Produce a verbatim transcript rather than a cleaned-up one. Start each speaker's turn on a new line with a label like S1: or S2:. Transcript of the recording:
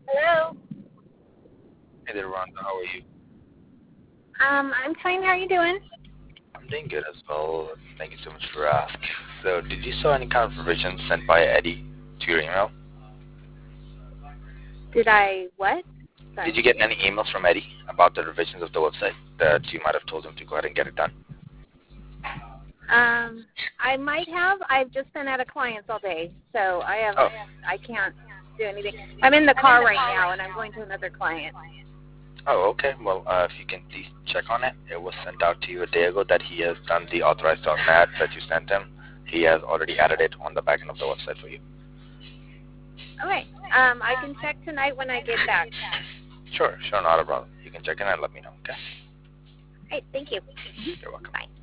S1: Hello.
S2: Hey there, Rhonda. How are you?
S1: Um, I'm fine. How are you doing?
S2: I'm doing good as well. Thank you so much for asking. So, did you saw any kind of revisions sent by Eddie to your email?
S1: Did I what?
S2: Did
S1: Sorry.
S2: you get any emails from Eddie about the revisions of the website that you might have told him to go ahead and get it done?
S1: Um, I might have. I've just been out of clients all day, so I have.
S2: Oh,
S1: I can't do anything. I'm in the car right now, and I'm going to another client.
S2: oh, okay. Well, uh, if you can please check on it. It was sent out to you a day ago that he has done the authorized dot net that you sent him. He has already added it on the back end of the website for you.
S1: Okay. Um, I can check tonight when I get back.
S2: Sure, sure, not a problem. You can check in and let me know, okay?
S1: Hey, thank you.
S2: You're welcome.
S1: Bye.